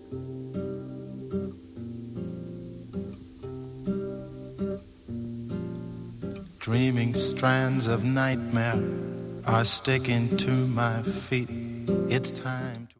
Dreaming strands of nightmare are sticking to my feet. It's time to